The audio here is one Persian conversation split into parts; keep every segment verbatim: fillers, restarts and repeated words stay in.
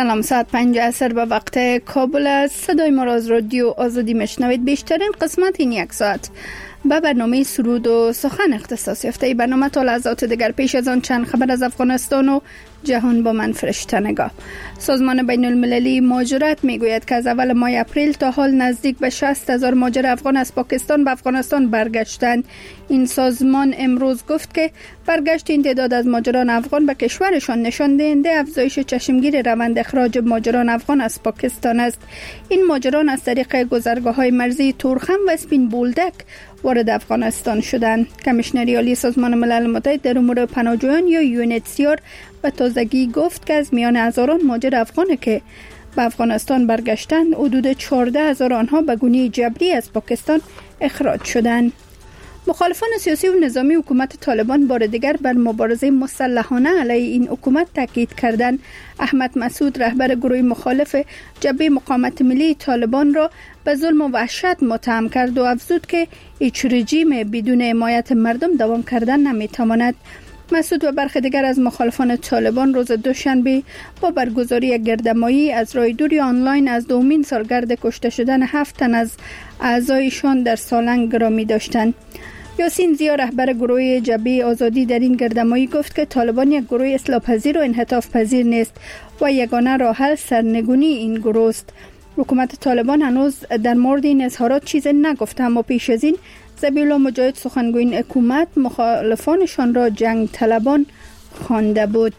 سلام، ساعت پنج عصر به وقت کابل است. صدای ما را از رادیو آزادی میشنوید. بیشترین قسمت این یک ساعت به برنامه سرود و سخن اختصاص یافته. برنامه تا لحظات دیگر. پیش از آن چند خبر از افغانستان و جهان با من فرشته نگاه. سازمان بین المللی مهاجرت میگوید که از اول ماه اپریل تا حال نزدیک به شصت هزار مهاجر افغان از پاکستان به افغانستان برگشتند. این سازمان امروز گفت که برگشت این تعداد از مهاجران افغان به کشورشان نشان دهنده افزایش چشمگیر روند اخراج مهاجران افغان از پاکستان است. این مهاجران از طریق گذرگاه‌های مرزی تورخم و اسپین بولدک وارد افغانستان شدند. کمیشنری عالی سازمان ملل متحد در امور پناهجویان یا یو ان اچ سی آر به تازگی گفت که از میان هزاران مهاجر افغان که به افغانستان برگشتند، حدود چهارده هزار آنها به گونه جبری از پاکستان اخراج شدند. مخالفان سیاسی و نظامی حکومت طالبان بار دیگر بر مبارزه مسلحانه علیه این حکومت تاکید کردند. احمد مسعود، رهبر گروه مخالف جبهه مقاومت ملی طالبان را به ظلم و وحشت متهم کرد و افزود که هیچ رژیم بدون حمایت مردم دوام کردن نمیتواند. مسعود و برخی دیگر از مخالفان طالبان روز دوشنبه با برگزاری یک گردهمایی از راه دوری آنلاین از دومین سالگرد کشته شدن هفت تن از اعضایشان در سالنگ گرامی داشتند. یاسین زیا، رهبر گروه جبهه آزادی، در این گردهمایی گفت که طالبان یک گروه اصلاح پذیر و انحطاف پذیر نیست و یگانه راه حل سرنگونی این گروه است. حکومت طالبان هنوز در مورد این اظهارات چیزی نگفته، اما پیش از این ذبیح الله مجاهد، سخنگوی این حکومت، مخالفانشان را جنگ طلبان خوانده بود.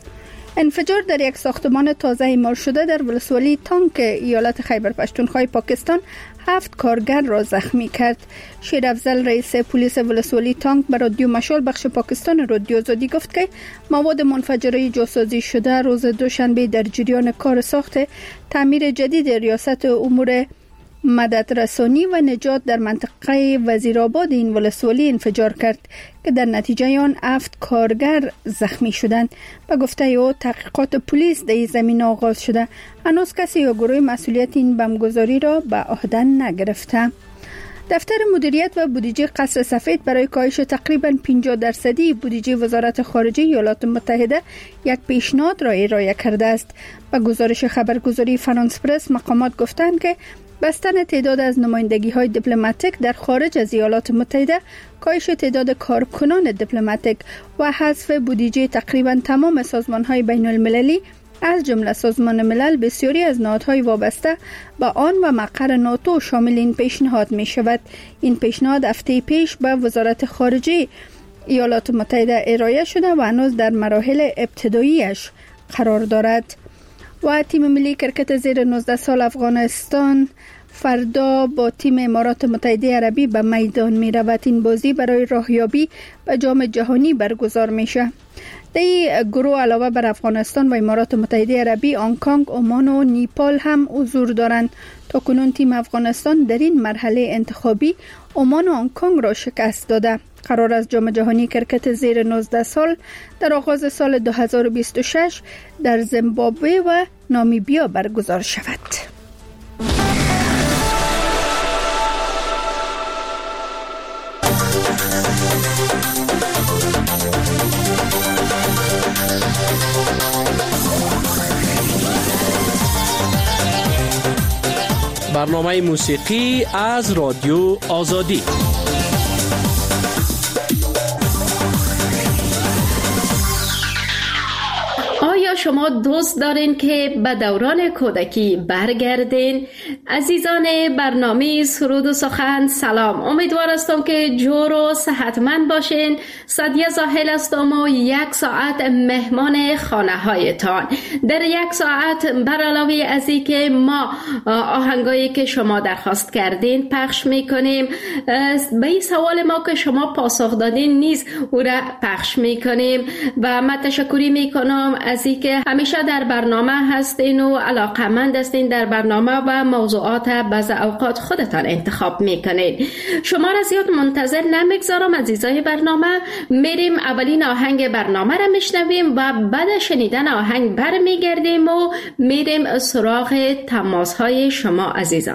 انفجار در یک ساختمان تازه اعمار شده در ولسوالی تانک ایالت خیبر پختونخوا پاکستان هفت کارگر را زخمی کرد. شیر افضل، رئیس پلیس ولسوالی تانک، به رادیو مشال بخش پاکستان رادیو آزادی گفت که مواد منفجره جاسازی شده روز دوشنبه در جریان کار ساخت تعمیر جدید ریاست امور مدد رسانی و نجات در منطقه وزیرآباد این ولسوالی انفجار کرد که در نتیجه آن هفت کارگر زخمی شدند. به گفته او تحقیقات پلیس در زمین آغاز شده. هنوز کسی یا گروه مسئولیت این بمبگذاری را به عهده نگرفته. دفتر مدیریت و بودجه قصر سفید برای کاهش تقریباً پنجاه درصدی بودجه وزارت خارجه ایالات متحده یک پیشنهاد را ارائه کرده است. به گزارش خبرگزاری فرانس پرس، مقامات گفتند که بستن تعداد از نمایندگی‌های دیپلماتیک در خارج از ایالات متحده، کاهش تعداد کارکنان دیپلماتیک و حذف بودجه تقریباً تمام سازمان‌های بین‌المللی از جمله سازمان ملل بسیاری از نهادهای وابسته به آن و مقر ناتو شامل این پیشنهاد می شود. این پیشنهاد هفته پیش به وزارت خارجه ایالات متحده ارائه شده و هنوز در مراحل ابتداییش قرار دارد. و تیم ملی کرکت زیر نوزده سال افغانستان فردا با تیم امارات متحده عربی به میدان می رود. این بازی برای راهیابی به جام جهانی برگزار میشه. در این گروه علاوه بر افغانستان و امارات متحده عربی، هنگ کنگ، عمان و نیپال هم حضور دارند. تا کنون تیم افغانستان در این مرحله انتخابی عمان و هنگ کنگ را شکست داده. قرار است جام جهانی کرکت زیر نوزده سال در آغاز سال دو هزار و بیست و شش در زیمبابوه و نامیبیا برگزار شود. برنامه موسیقی از رادیو آزادی. آیا شما دوست دارین که به دوران کودکی برگردین؟ عزیزان برنامه سرود و سخن، سلام. امیدوار هستم که جور و صحتمند باشین. سعدیه زاهل هستم و یک ساعت مهمان خانه هایتان. در یک ساعت بر علاوه از این که ما آهنگایی که شما درخواست کردین پخش میکنیم، به این سوال ما که شما پاسخ دادین نیز او را پخش میکنیم و من تشکری میکنم از این که همیشه در برنامه هستین و علاقمند هستین در برنامه و موضوعات بعض اوقات خودتان انتخاب میکنین. شما را زیاد منتظر نمیگذارم عزیزای برنامه. میریم اولین آهنگ برنامه را میشنویم و بعد شنیدن آهنگ برمیگردیم و میریم سراغ تماس های شما عزیزان.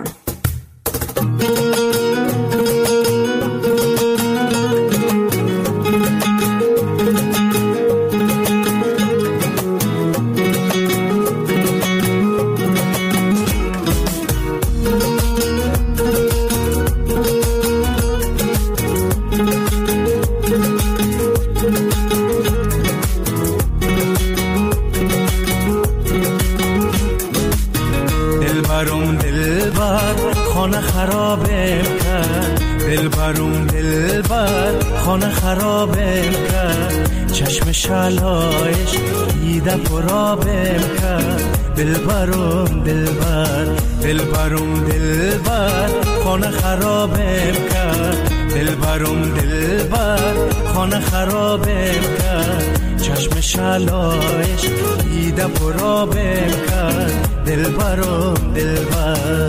دلبر خانه خرابم کرد، چشم شلایش دیده پرابم کرد. دلبرم دلبر دلبرم دلبر خانه خرابم کرد، دلبرم دلبر خانه خرابم کرد. چشم شلایش دیده پرابم کرد. دلبرم دلبر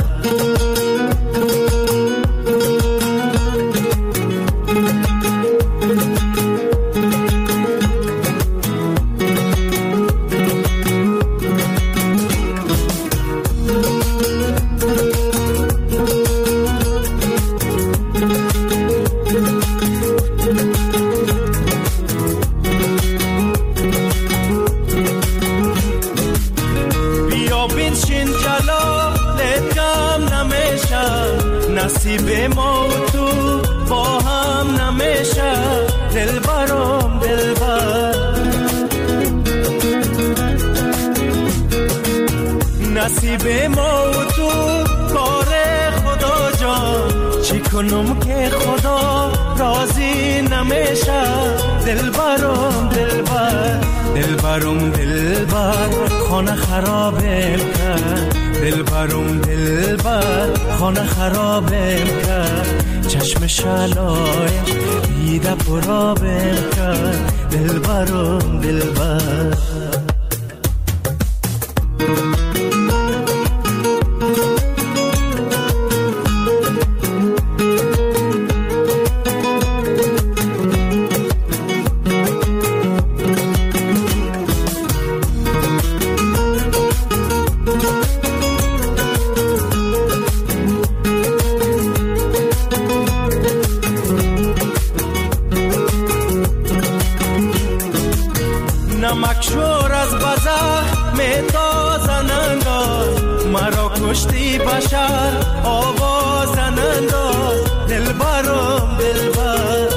نصیب ما و تو با هم نمیشه. دلبرم دلبر نصیب ما و تو کار خدا جان، چی کنم که خدا راضی نمیشه. دلبرم دلبر دلبرم دلبر خانه خرابم کرد، دلبرم دلبر خانه خرابم کرد. چشم شلایش دیده پرابم کرد. دلبرم دلبر نمکشور از بزخ میتازن انداز، مرا کشتی بشر آوازن انداز. دلبرم دلبر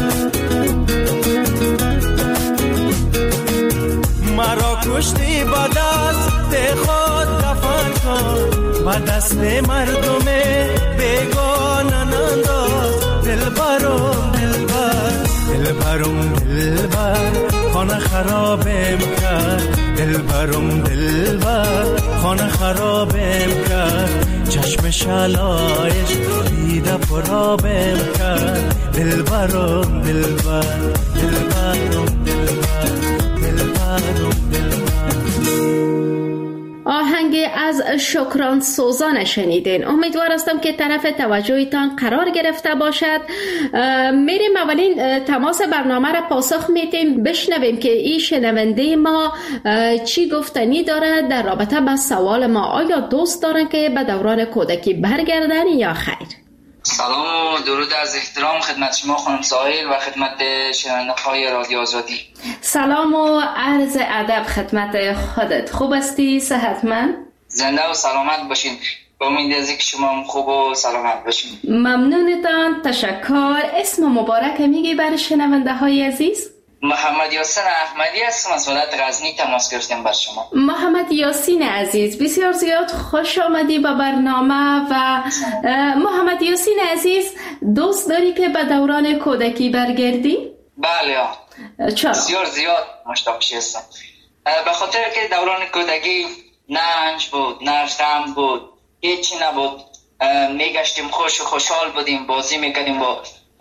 مرا کشتی با دست خود دفن کن، با دست مردم بیگانن انداز. دلبرم دلبر دلبرم دلبر خانه خرابم کرد، دلبرم دلبر خانه خرابم کرد. چشم شلایش دیده پرابم کرد. دلبرم دلبر دلبرم دلبر دلبرم دلبر. آهنگ از شکران سوزان شنیدین. امیدوار هستم که طرف توجهتان قرار گرفته باشد. میریم اولین تماس برنامه را پاسخ میدیم، بشنویم که این شنونده ما چی گفتنی داره در رابطه با سوال ما. آیا دوست دارن که به دوران کودکی برگردن یا خیر؟ سلام و درود از احترام خدمت شما خانم ساحل و خدمت شنونده‌های رادیو آزادی. سلام و عرض ادب خدمت خودت. خوب هستی؟ صحتمند؟ زنده و سلامت باشین. با امید از اینکه شما هم خوب و سلامت باشین. ممنونتان، تشکر. اسم مبارک میگی برای شنونده های عزیز؟ محمد یاسین احمدی هستم از ولایت غزنی تماس گرفتم بر شما. محمد یاسین عزیز، بسیار زیاد خوش آمدی به برنامه. و محمد یاسین عزیز، دوست داری که به دوران کودکی برگردی؟ بله. چرا؟ بسیار زیاد مشتاقش هستم، به خاطر که دوران کودکی نه رنج بود، نه غم بود، هیچی نبود. میگشتیم خوش و خوشحال بودیم، بازی میکنیم با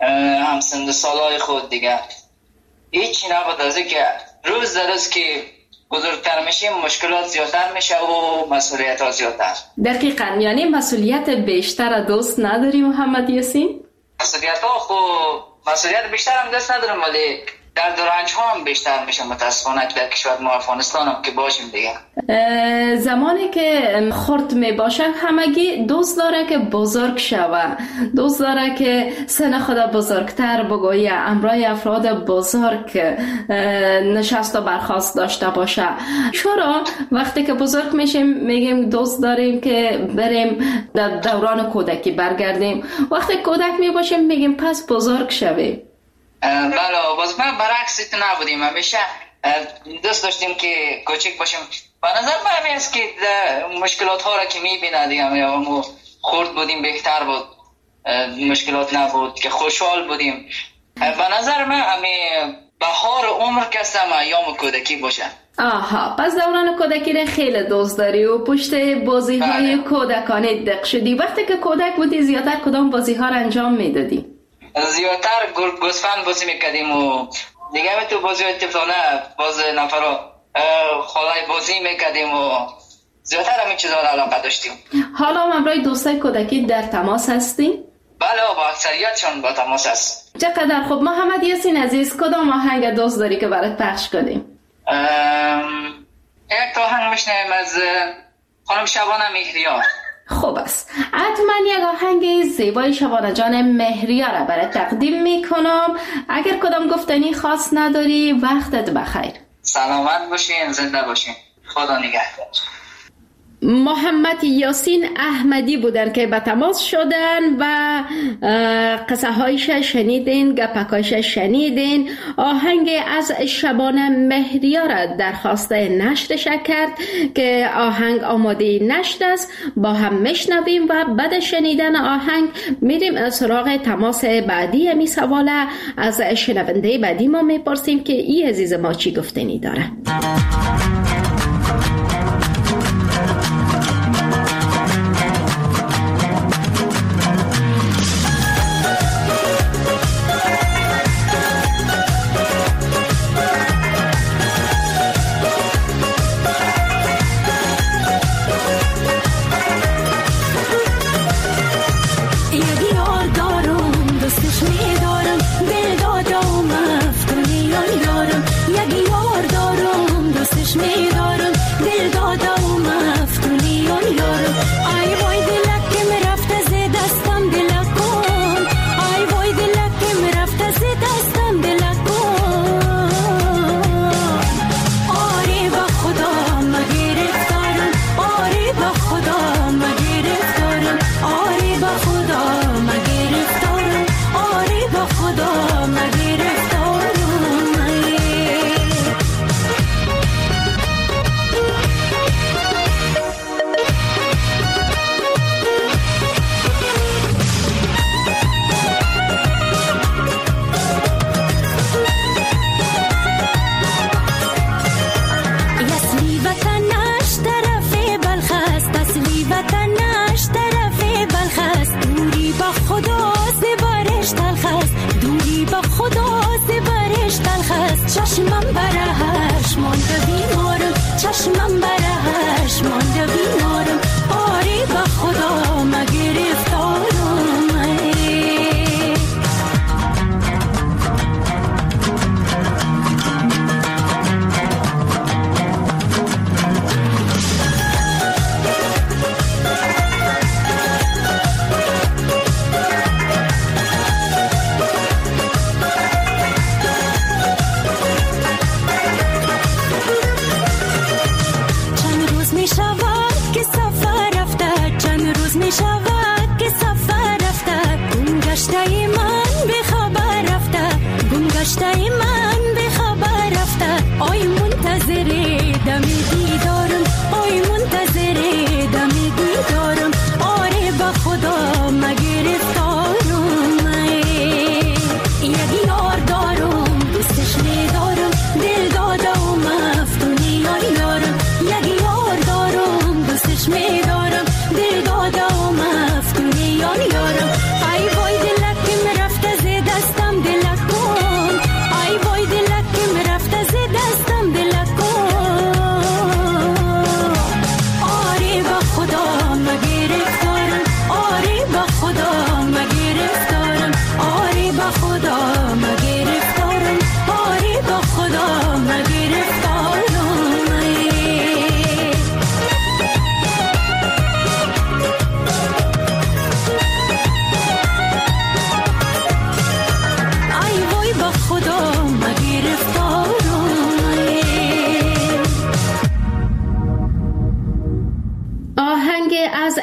همسن سالای خود دیگه. هیچی نبود از اینکه روز در روز که بزرگتر میشیم مشکلات زیادتر میشه و مسئولیت ها زیادتر. دقیقاً، یعنی مسئولیت بیشتر دوست نداری محمد یاسین؟ مسئولیت ها خب مسئولیت بیشتر هم دست ندارم، ولی درد و رنج ها هم بیشتر میشه متاسفانه در کشور ما افغانستان هم که باشیم دیگه. زمانی که خرد میباشه همگی دوست داره که بزرگ شوه، دوست داره که سن خدا بزرگتر بگویه، امرای افراد بزرگ نشست و برخاست داشته باشه. چرا وقتی که بزرگ میشیم میگیم دوست داریم که بریم در دوران کودکی برگردیم، وقتی کودک میباشیم میگیم پس بزرگ شویم؟ بله، باز من برعکس تو نبودیم، همیشه دوست داشتیم که کوچک باشیم. به نظر من همین است که مشکلات ها را که میبینه دیگه، یا خورد بودیم بهتر بود. مشکلات نبود که خوشحال بودیم. به نظر من همین بهار عمر که هستم ایام کودکی باشه. آها، پس دوران کودکی را خیلی دوست داری و پشت بازی های کودکانه دق شدی. وقتی که کودک بودی زیادتر کدام بازی ها را انجام میدادی؟ زیادتر گوسفند بازی میکردیم و دیگه تو بازی های طفلانه باز نفرا خالای بازی میکردیم و زیادتر همین چیزها را علاقه داشتیم. حالا هم برای دوستای کودکی در تماس هستی؟ بله، با اکثریتشون با تماس هست. چقدر خوب. محمد یاسین عزیز، کدام آهنگ دوست داری که برات پخش کنیم؟ یک تا آهنگ میشنویم از خانم شبانه مهریار. خوب است، حتما یک آهنگ زیبای شبانه جان مهریار را برات تقدیم میکنم. اگر کدام گفتنی خاص نداری وقتت بخیر. سلامت باشین، زنده باشین، خدا نگهدار. محمد یاسین احمدی بودن که به تماس شدن و قصه هایش شنیدین، گپکایش شنیدین. آهنگ از شبانه مهریار درخواست نشرش کرد که آهنگ آماده نشر است. با هم میشنویم و بعد شنیدن آهنگ میریم سراغ تماس بعدی. امی سواله از شنونده بعدی ما میپرسیم که ای عزیز ما چی گفتنی داره.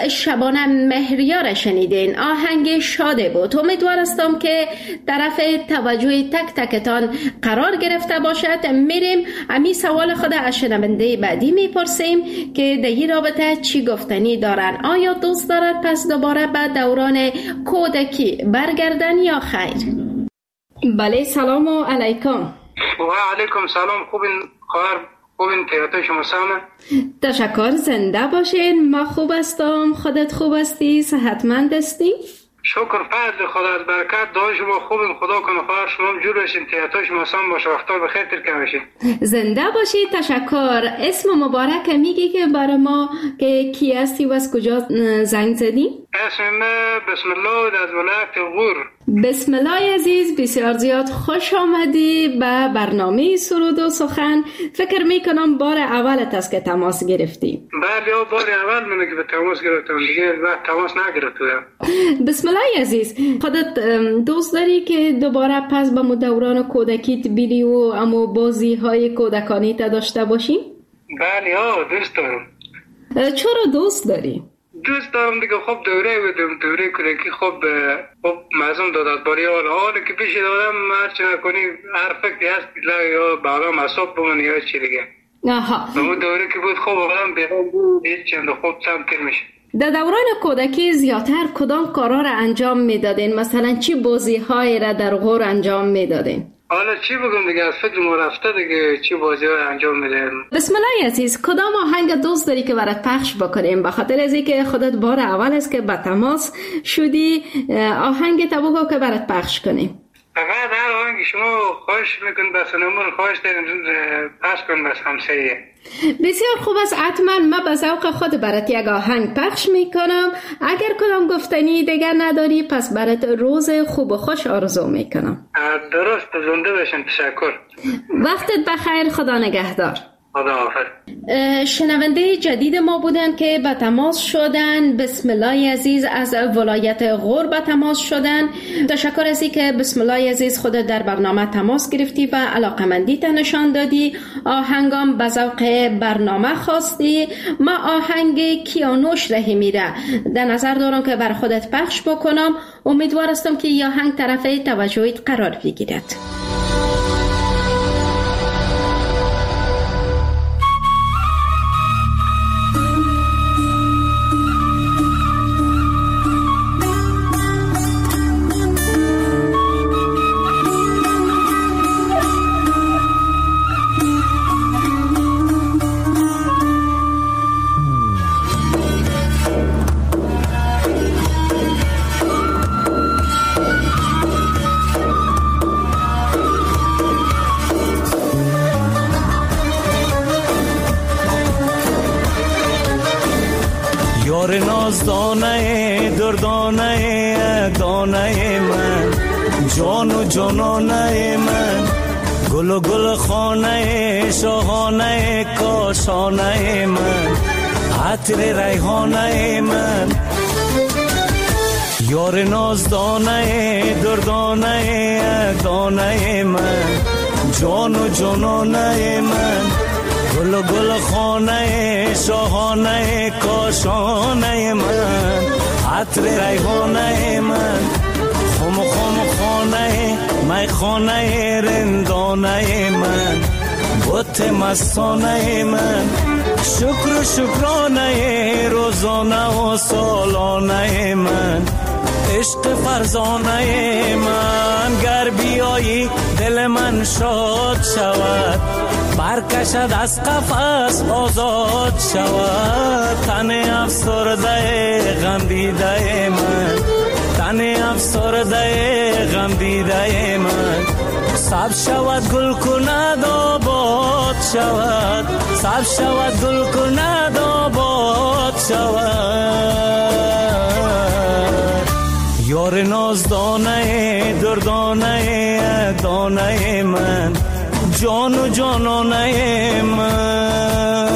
شبانه مهریار شنیدین. آهنگ شاده بود. امیدوار هستم که طرف توجه تک تکتان قرار گرفته باشد. میریم امی سوال خود از شنونده بعدی میپرسیم که در این رابطه چی گفتنی دارن. آیا دوست دارد پس دوباره به دوران کودکی برگردن یا خیر؟ بله، سلام علیکم. و علیکم سلام. خوبین خواهر؟ خوبین؟ تیاتای شما سامه؟ تشکر، زنده باشین. ما خوب هستم. خودت خوب هستی؟ صحتمند هستی؟ شکر فضل خدا، از برکت دعای شما خوبین. خدا کنه خواهر شما هم جور بشین، تیاتای شما سام باشه، وقتا بخیر ترکه بشین. زنده باشی. تشکر. اسم مبارک میگی که برای ما که کی هستی و از کجا زنگ زدی؟ اسم من بسم الله از ولایت غور. بسم الله عزیز، بسیار زیاد خوش آمدی به برنامه سرود و سخن. فکر میکنم بار اولت است که تماس گرفتی. بله، بار اول منه که به تماس گرفتم، دیگه وقت تماس نگرفتم. بسم الله عزیز، خودت دوست داری که دوباره پس به دوران کودکیت بیری و اما بازی های کودکانی تا داشته باشی؟ بله ها، دوست دارم. چرا دوست داری؟ دوست دارم دیگه. خب دوره بودم، دوره کودکی خب خب مزم دادت باری حال حالی که پیش دادم هرچی نکنی هر فکری هست یا بالا مصاب بمانی یا چی دیگه. آها. اون دوره که بود خب آدم بیرون بود هیچ چند خوب سمتر میشه. در دوران کودکی زیادتر کدام کارا را انجام میدادین؟ مثلا چی بازی های را در غور انجام میدادین؟ حالا چی بگم دیگه، از فکر ما رفته دیگه چی بازی های انجام میدیم. بسم الله عزیز، کدام آهنگ دوست داری که برات پخش بکنیم؟ به خاطر از اینکه خودت بار اول است که با تماس شدی، آهنگ تا بگو که برات پخش کنیم. فقط هر آهنگ شما خواهش میکن بس نمون خواهش داریم پخش کن بس همسایه. بسیار خوب است. حتما من به ذوق خود برات یک آهنگ پخش میکنم. اگر کدام گفتنی دیگر نداری پس برات روز خوب و خوش آرزو میکنم. درست، زنده باشین. تشکر. وقتت بخیر. خدا نگهدار. خدا حافظ. شنونده جدید ما بودن که به تماس شدن. بسم الله عزیز از ولایت غور به تماس شدن. تشکر از اینکه بسم الله عزیز خودت در برنامه تماس گرفتی و علاقمندیت نشان دادی. آهنگام به ذوق برنامه خواستی. ما آهنگ کیانوش رحیمی را در نظر دارم که بر خودت پخش بکنم. امیدوار هستم که این آهنگ طرف توجهت قرار بگیرد. یار نازدانه دردانه دانه من، جان و جانانه من، گل و گل خانه شاهانه کاشانه من، عطر ریحانه من. یار نازدانه دردانه دانه من، جان و جانانه من، گل و گل خانه شاهانه کاشانه من، عطر ریحانه من، خم خم خانه می خانه رندانه من، بت مستانه من، شکر و شکرانه روزانه و سالانه من، عشق فرزانه من. گر بیایی دل من شاد شود، برکشد از قفس آزاد شود. تن افسرده غم دیده من، تن افسرده غم دیده من، سب شود گل کند آباد شود، سب شود گل کند آباد شود. یار نازدانه دردانه دانه من، جان و جانانه من.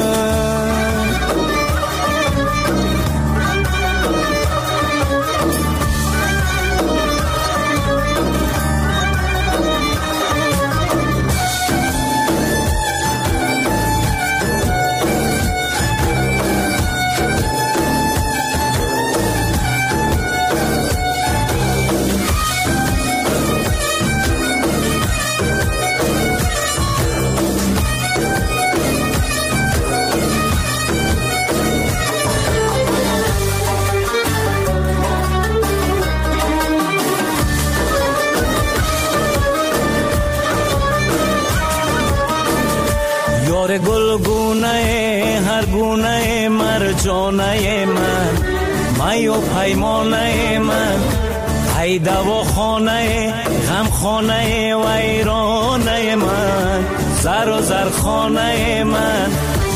یار گلگونه هر گونه مرجانه من، می و پیمانه من، ای دوا خانه غم خانه ویرانه من، زر و زر خانه من،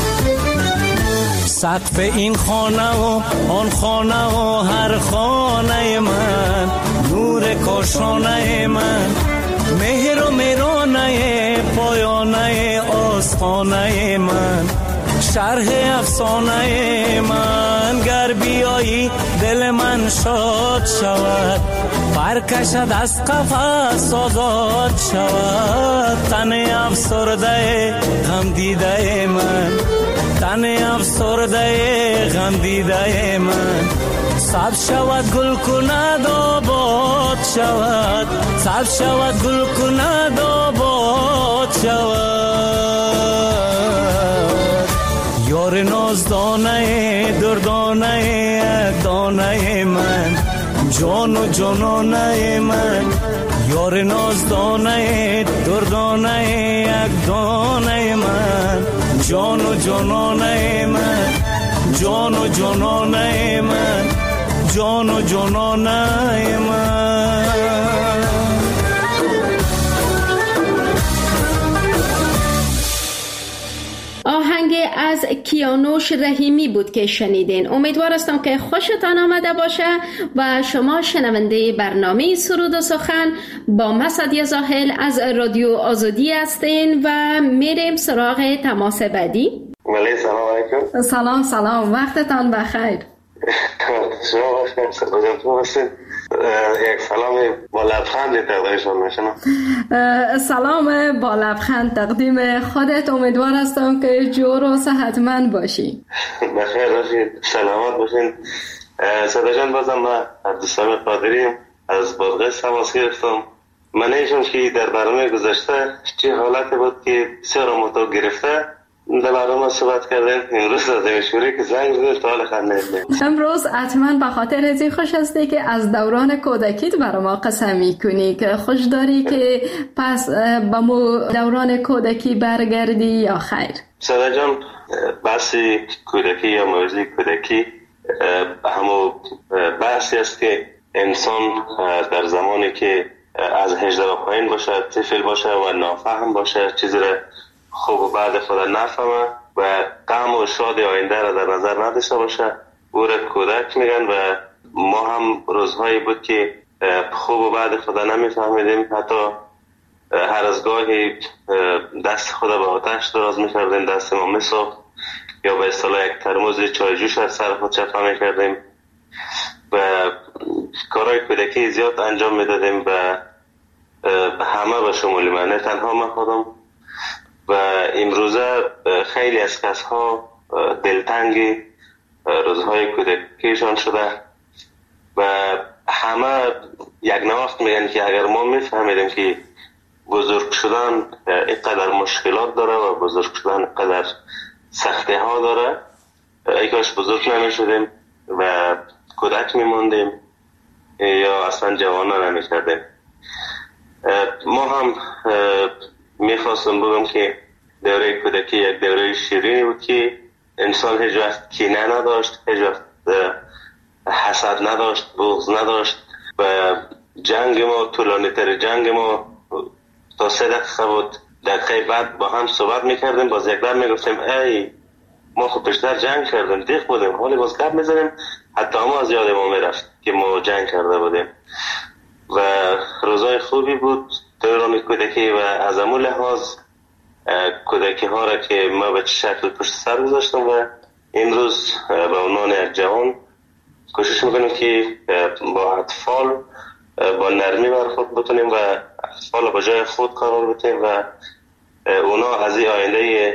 سقف این خانه و آن خانه و هر خانه من، نور کاشانه من، مهر و مهرانه پایانه آستانه من، شرح افسانه من، گر بیایی دل من شاد شود، برکشد از قفس آزاد شود، تن افسرده غم دیده من، تن افسرده غم دیده من، سبز شود گل کند آباد شود، سبز شود گل کند آباد شود. یار نازدانه دردانه دانه من، جان و جانانه من، یار نازدانه دردانه یک دانه من، جان و جانانه من، جان و جانانه من، جان و جانانه من. آهنگ از کیانوش رحیمی بود که شنیدین. امیدوار هستم که خوشتان آمده باشه و شما شنونده برنامه سرود و سخن با مسعدی زاهل از رادیو آزادی هستین و میریم سراغ تماس بعدی. ولی سلام علیکم. سلام سلام، وقتتان بخیر. شما باشید، سلام باشید. یک سلام با لبخند تقدیمشون میشنم. سلام با لبخند تقدیم خودت. امیدوار هستم که جور و صحتمند باشی. بخیر باشید، سلامت باشید. صدا جان، بازم ما عبدالسلام قادری از بادغیس تماس گرفتم. من ایشون که در برنامه گذشته چه حالتی بود که بسیار متو گرفته در برنامه صحبت کردیم. امروز از مشوری که زنگ زدید تا حال خنده. امروز حتما به خاطر ازی خوش هستی که از دوران کودکیت برای ما قسم میکنی که خوش داری که پس به مو دوران کودکی برگردی یا خیر؟ صدا جان، بحثی کودکی یا موضوع کودکی همو بحثی است که انسان در زمانی که از هجده و پایین باشه، طفل باشه و نافهم باشه، چیزی را خوب و بعد خود نفهمه و غم و شاد آینده را در نظر نداشته باشه، او را کودک میگن. و ما هم روزهایی بود که خوب و بعد خود نمیفهمیدیم، حتی هر از گاهی دست خود به آتش دراز میکردیم، دست ما میسوخت یا به اصطلاح یک ترموز چای جوش از سر خود چپه میکردیم و کارهای کودکی زیاد انجام میدادیم و همه به شمول من، نه تنها من خودم. و امروزه خیلی از کس ها دلتنگی روزهای کودکیشان شده و همه یک نواخت میگن که اگر ما میفهمیدیم که بزرگ شدن اینقدر مشکلات داره و بزرگ شدن اینقدر سختی ها داره، ای کاش بزرگ نمیشدیم و کودک میموندیم یا اصلا جوانان نمیکردیم. ما هم میخواستم بگم که دوره کودکی یک دوره شیرینی بود که انسان هیچ وقت کینه نداشت، هیچ وقت حسد نداشت، بغض نداشت و جنگ ما، طولانی تر جنگ ما تا سه دقیقه بود. دقیقه بعد با هم صحبت میکردیم، باز یک در میگفتیم ای ما خب بیشتر جنگ کردیم، دیخ بودیم، حالی باز گپ میزنیم، حتی ما از یاد ما میرفت که ما جنگ کرده بودیم و روزای خوبی بود دوران کودکی. و از امون لحاظ کودکی ها را که ما به چه شکل پشت سر گذاشتم و امروز به عنوان یک جوان کوشش میکنیم که با اطفال با نرمی برخورد بتونیم و اطفال با جای خود قرار بدیم و اونا از این آینده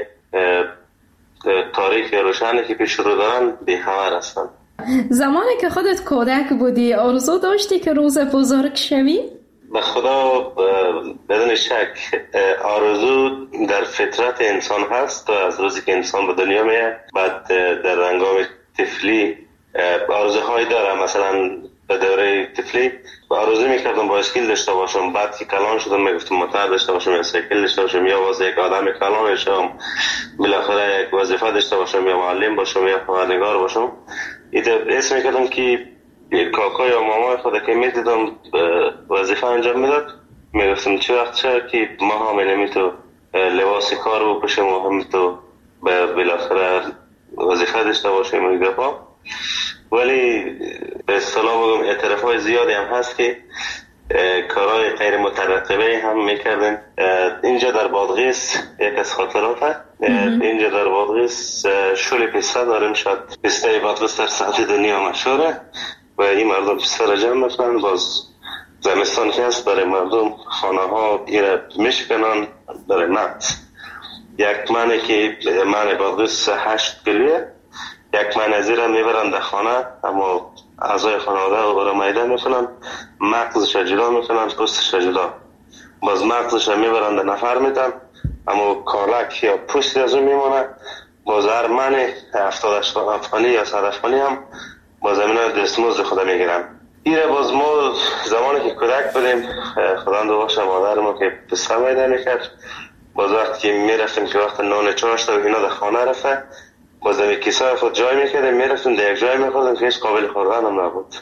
تاریک روشنی که پیش رو دارن بی‌خبر هستن. زمانی که خودت کودک بودی آرزو داشتی که روز بزرگ شوی؟ به خدا بدون شک آرزو در فطرت انسان هست و از روزی که انسان به دنیا میاد بعد در هنگام طفلی آرزوهایی داره. مثلا به دوره طفلی و آرزو میکردم بایسکل داشته باشم. بعد که کلان شدم میگفتم موتور داشته باشم یا سایکل داشته باشم یا واسه یک آدم کلان بشم، بالاخره یک وظیفه داشته باشم یا معلم باشم یا خبرنگار باشم. ایده اسم میکردم که کاکا یا ماما خود که میدیدم وظیفه انجام میداد، میگفتم چه وقت شد که ما هم اینمی تو لباس کار بپوشیم و هم تو بالاخره وظیفه داشته باشیم و گپا. ولی به اصطلاح بگم اعترافای زیادی هم هست که کارهای غیر مترقبه هم میکردن. اینجا در بادغیس یک از خاطرات هست. اینجا در بادغیس شل پیسته داریم، شاید پیسته بادغیس در سطح دنیا مشهوره و این مردم پیسته را جمع میکنن. باز زمستان که هست برای مردم خانه ها ایره میشکنن برای نت. یک منه که من بادغیس هشت کلیه، یک من از ایره میبرن در خانه، اما اعضای خانواده رو برای میدن میکنن، مغزش جدا میکنن، پوستش جدا. باز مغزش میبرن در نفر میدن، اما کارک یا پوستی از اون میمونه. باز هر من هفتاد افغانی یا صد افغانی هم باز همین دستمزد خدا میگیرن. ایره باز ما زمانی که کودک بودیم، خدا دو باشه مادر ما که پسر میدن میکرد، باز وقتی که میرفتیم که وقت نان چاشت و اینا در خانه رفته، باز در کیسه خود جای میکردیم میرفتیم در یک جای میخوردیم که هیچ قابل خوردن هم نبود.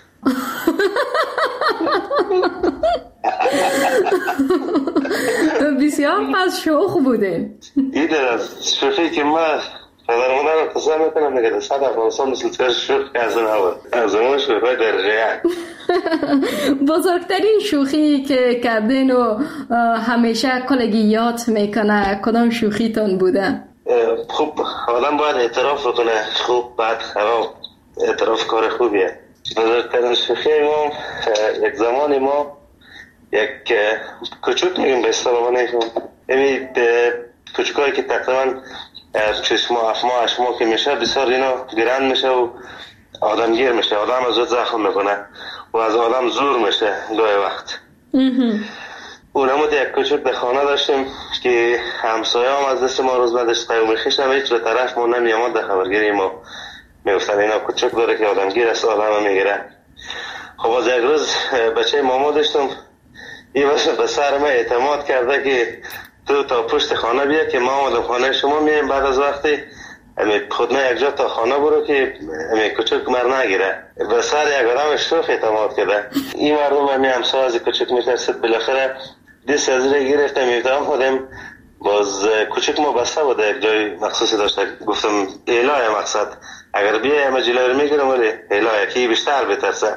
بسیار پس شوخ بوده. این در شوخی که من پدر مادر رو قصه میکنم میگه صد افغانستان مثل تر شوخ که از اون نبود، از اون شوخی در جیان. بزرگترین شوخی که کردین و همیشه کلگی یاد میکنه کدام شوخیتون بوده؟ خوب آدم باید اعتراف بکنه، خوب بعد خراب. اعتراف کار خوبیه. بزرگترین شوخی ما یک زمانی ما یک کچوک میگیم به اصطلاح نیستم، یعنی کچوکایی که تقریبا چشم افما اشما که میشه بسیار اینا گرند میشه و آدم گیر میشه، آدم از زخم میکنه و از آدم زور میشه گاهی وقت. اونمود یک کچوک در خانه داشتیم که همسایه هم از دست ما روز نداشت، قیوم خیش هم هیچ رو طرف ما نمیامد در خبرگیری ما میگفتن اینا کچوک داره که آدم گیر است، آدم هم میگیره. خب از یک روز بچه ماما داشتم، این واسه به سر ما اعتماد کرده که تو تا پشت خانه بیا که ما آمدم خانه شما میایم، بعد از وقتی خود نه یک جا تا خانه برو که کچوک مر نگیره. به سر یک آدم شوخ اعتماد کرده. این مردم همی همسایه از کچوک میترسید، بالاخره دست از رو گرفتم میتونم خودم. باز کچوک ما بسته بوده، یک جای مخصوصی داشته، گفتم ایلای مقصد اگر بیای همه جلوی رو میگیرم ولی ایلای که بیشتر بترسه.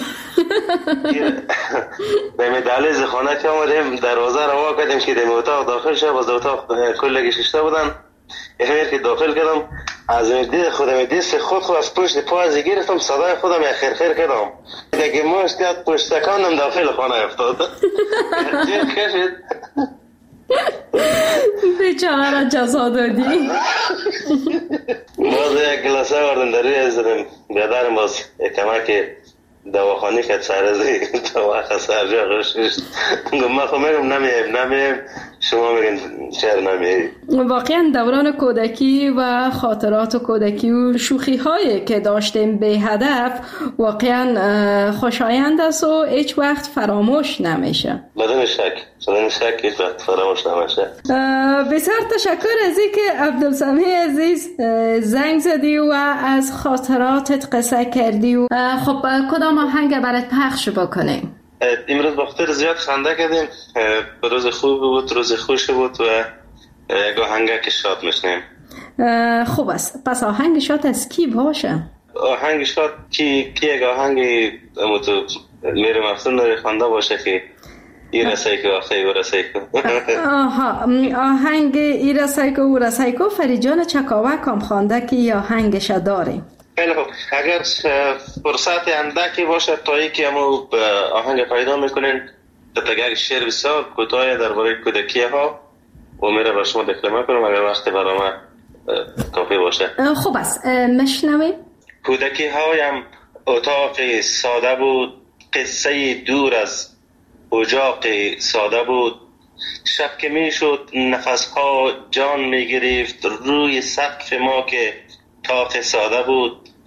به مدالیز خانه که آمدیم دروازه رو وا کردیم که در اتاق داخل شه، باز اتاق کلگی ششته بودن. امیر که داخل کردم از دید خودم دست خود خود از پشت پا از گرفتم، صدای خودم خیر خیر کردم دیگه موش کرد پشت تکانم داخل خانه افتاد. چه کشید بیچاره را جزا دادی. باز یک گلاسه وردن در روی ازدم بیادرم، باز کمک دواخانی که سرزی دواخه سرجا روششت من خب میگم نمیم نمیم شما میگن چر نمیم. واقعا دوران کودکی و خاطرات کودکی و شوخی هایی که داشتیم به هدف واقعا خوشایند است و هیچ وقت فراموش نمیشه. بدون شک بدون شک هیچ وقت فراموش نمیشه. بسیار تشکر از اینکه عبدالسمیع عزیز زنگ زدی و از خاطراتت قصه کردی. و خب کدام آهنگ برات پخش بکنیم؟ امروز بخاطر زیاد خنده کردیم، روز خوب بود، روز خوش بود و یک آهنگ که شاد میشنیم. خوب است، پس آهنگ شاد از کی باشه؟ آهنگ شاد کی کی یک آهنگی تو میره مفتون داری خنده باشه که ای رسای که آخه او رسای که. آها، آهنگ ای رسای که او رسای که فریجان چکاوک هم خوانده که ای آهنگش داریم. خیلی خوب، اگر فرصت اندکی باشه تا ای که همو آهنگ پیدا میکنین تتگر شعر بسیار کوتاه درباره کودکی ها و میره با شما دکلمه کنم اگر وقتی برای من کافی باشه. خوب است، مشنویم. کودکی هایم اتاق ساده بود، قصه دور از اجاق ساده بود. شب که میشد نفس ها جان میگرفت روی سقف ما که تاق ساده بود.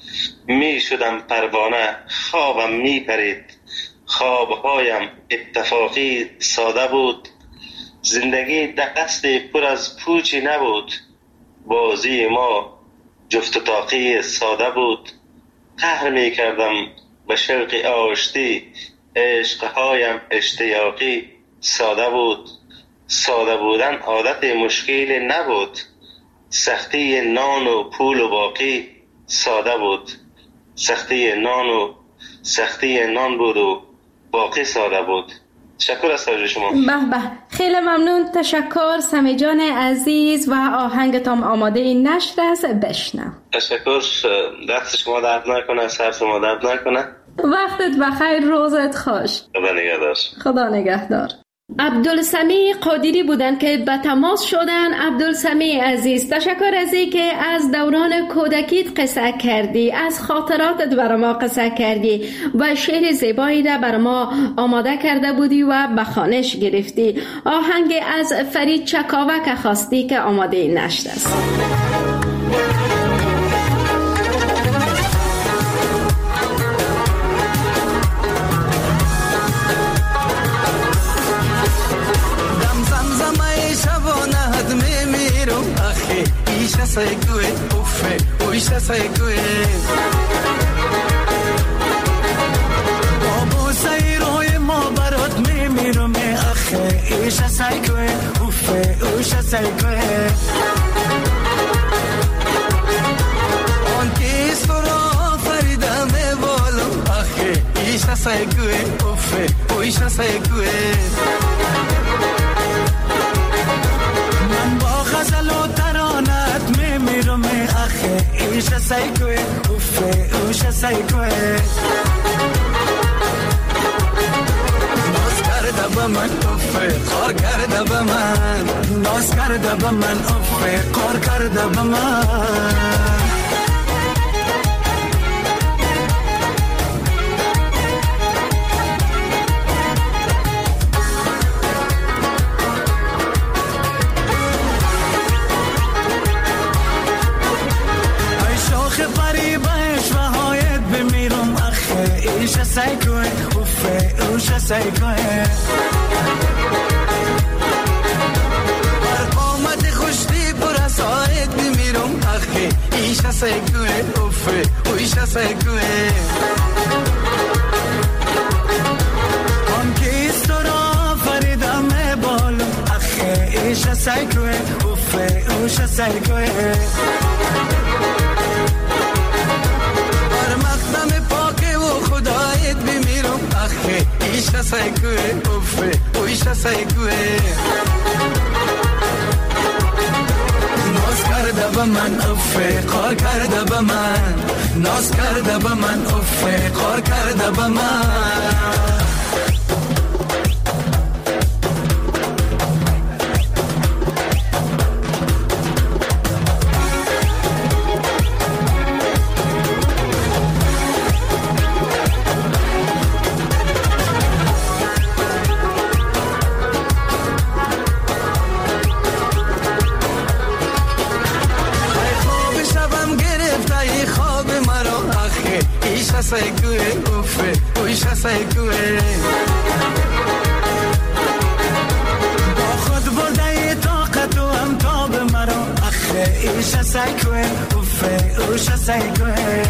می شدم پروانه، خوابم می پرید، خوابهایم اتفاقی ساده بود. زندگی دست پر از پوچی نبود، بازی ما جفت و طاقی ساده بود. قهر می کردم به شوق آشتی، عشقهایم اشتیاقی ساده بود. ساده بودن عادت مشکلی نبود، سختی نان و پول و باقی ساده بود. سختی نان و سختی نان بود و باقی ساده بود. تشکر از توجه شما. به به، خیلی ممنون. تشکر سمی جان عزیز و آهنگتان آماده این نشر است، بشنم. تشکر، دست شما درد نکنه، سر شما درد نکنه. وقتت بخیر، روزت خوش. خدا نگهدار. خدا نگهدار. عبدالسمیع قادری بودن که به تماس شدن. عبدالسمیع عزیز، تشکر از این که از دوران کودکیت قصه کردی، از خاطراتت برای ما قصه کردی و شعر زیبایی را برای ما آماده کرده بودی و به خوانش گرفتی. آهنگ از فرید چکاوک خواستی که آماده نشد است. Say good, uffe, uy say good. Abo say roy ma barot me miro me akhe, isha say good, uffe, uy say good. On kis foro farida me bolo akhe, isha say good, uffe, uy say good. Man ba khazalo taronat me miro me akhe, isha say good, uffe, uy say good. Nos karda ba man uffe, qor karda ba man. Nos karda ba man uffe, qor karda ba man. Isha say good, uffe, usha say good. Har qomati khushti pura said bimirum akhe. Isha say good, uffe, usha say good. Hum kis tora farida me bolu akhe. Isha say good, uffe, usha say good. Har maqdam خدایت بمیرم آخه ایشا سایکوه افه اویشا سایکوه ناز کرده با من افه قار کرده با من ناز کرده با من افه قار کرده با من say good, uffe, uisha say good. با خود برده طاقت و امتاب مرا اخه ایشا say good, uffe, uisha say good.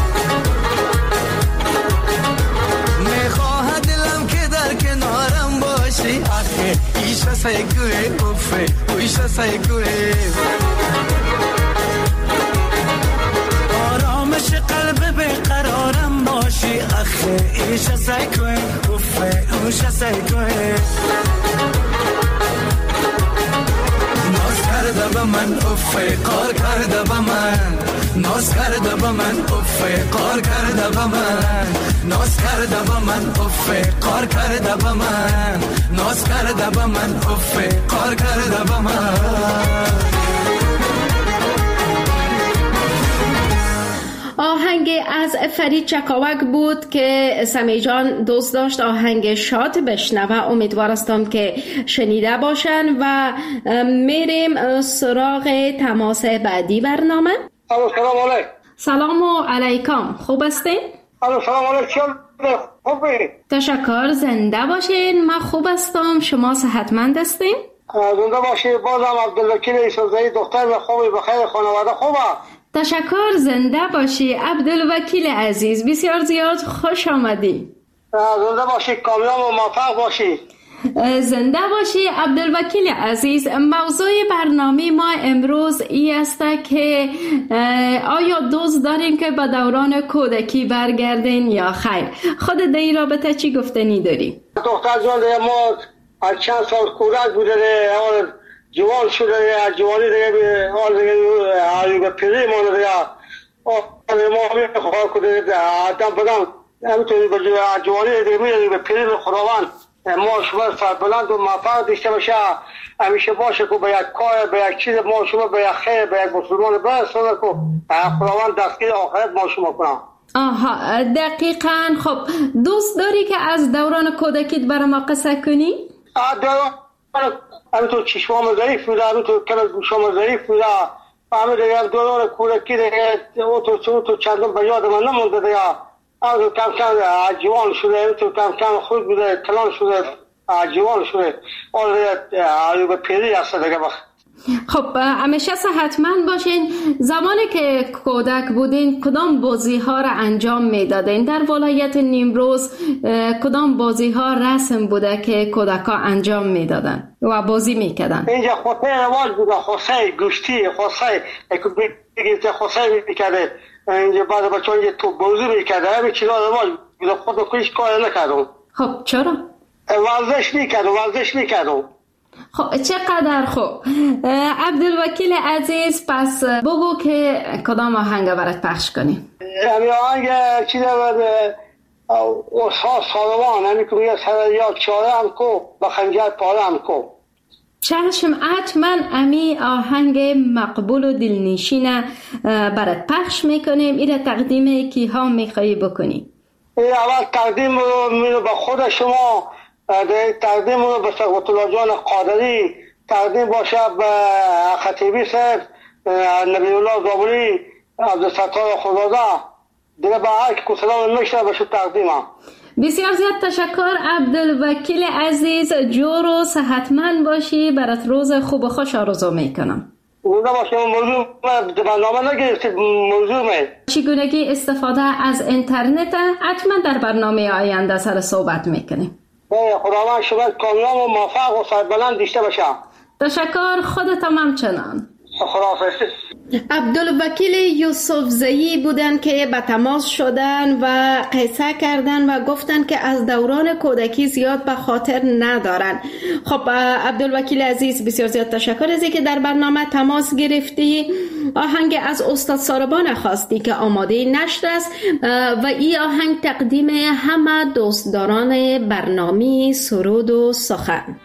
میخواهد دلم که در کنارم باشی اخه ایشا say good, uffe, uisha say good. آرامش قلب بیقرارم باشی اخه ایشا say good, uffe, uisha say good. ناز کرده با من افه قار کرده با من ناز کرده با من افه قار کرده با من ناز کرده با من افه قار کرده با من ناز کرده با من افه قار کرده با من. آهنگ از فرید چکاوک بود که سمی جان دوست داشت آهنگ شاد بشنوه. امیدوار هستم که شنیده باشن و میریم سراغ تماس بعدی برنامه. سلام علیکم. سلام و علیکم. خوب هستین؟ سلام علیکم. خوبی؟ تشکر. زنده باشین. من خوب هستم. شما صحتمند هستین؟ زنده باشی. بازم عبدالوکیل یوسفزئی دختر خوبی، بخیر، خانواده خوبه؟ تشکر. زنده باشی عبدالوکیل عزیز. بسیار زیاد خوش آمدی. زنده باشی، کامیاب و موفق باشی. زنده باشی عبدالوکیل عزیز. موضوع برنامه ما امروز ای است که آیا دوست داریم که به دوران کودکی برگردین یا خیر؟ خود در این رابطه چی گفتنی داری؟ دختر جان دیگه ما از چند سال کودک بوده دیگه، حال جوان شده دیگه، از جوانی دیگه حال دیگه حالی به پیری مانده دیگه ما میخواه کنه دیگه آدم بدم همینطوری به جوانی دیگه میره به پیری خداوند ما شما سربلند و موفق داشته باشه، همیشه باشه که به یک کار به یک چیز ما شما به یک خیر به یک مسلمان برسونه که خداوند دستگیر آخرت ما شما کنم. آها دقیقاً. خب دوست داری که از دوران کودکیت برای ما قصه کنی؟ دوران همینطور چشمام ضعیف بوده، همینطور کل گوشام ضعیف بوده، همین دیگه دوران کودکی دیگه او تو چندم به یاد من نمونده دیگه. از کم کم جوان شده، تو کم کم خود بوده، کلان شده، جوان شده، آره به پیری هست دیگه. خب همیشه صحتمند باشین. زمانی که کودک بودین کدام بازی ها را انجام میدادین؟ در ولایت نیمروز کدام بازی ها رسم بوده که کودک ها انجام میدادن و بازی میکردن؟ اینجا خوصه رواج بوده، خوصه گوشتی، خوصه بگیرده خوصه میکرده اینجا بعد بچه ها تو بازی میکرده، همین چیزا رواج بوده. خود کنیش کار نکردم. خب چرا؟ ورزش میکردم ورزش میکردم. خب چقدر خوب. عبدالوکیل عزیز پس بگو که کدام آهنگ برات پخش کنیم؟ همین آهنگ چی دارد اصحاب سالوان، همین که میگه سر یاد چاره هم کو بخنجر پاره هم کو. چشم حتما امی آهنگ مقبول و دلنشین برات پخش میکنیم. ایره تقدیم کی ها میخوایی بکنی؟ اول تقدیم رو به خود شما، تقدیم رو به سقوط الله جان قادری، تقدیم باشه به خطیبی صاحب، نبی الله زابلی، عبدالستار خداده، دیگه به هر که سلام میشه بشه تقدیمم. بسیار زیاد تشکر عبدالوکیل عزیز. جور و صحتمند باشی. برات روز خوب و خوش آرزو میکنم. بوده باشه. موضوع برنامه نگرفتید موضوع می چگونگی استفاده از اینترنت حتما در برنامه آینده سر صحبت میکنیم. خداوند شما کامیاب و موفق و سربلند داشته باشه. تشکر. خودتم همچنان. خداحافظ. عبدالوکیل یوسفزئی بودن که به تماس شدن و قصه کردن و گفتن که از دوران کودکی زیاد به خاطر ندارن. خب عبدالوکیل عزیز بسیار زیاد تشکر از اینکه در برنامه تماس گرفتی. آهنگ از استاد ساربان خواستی که آماده نشر است و این آهنگ تقدیم همه دوستداران برنامه سرود و سخن.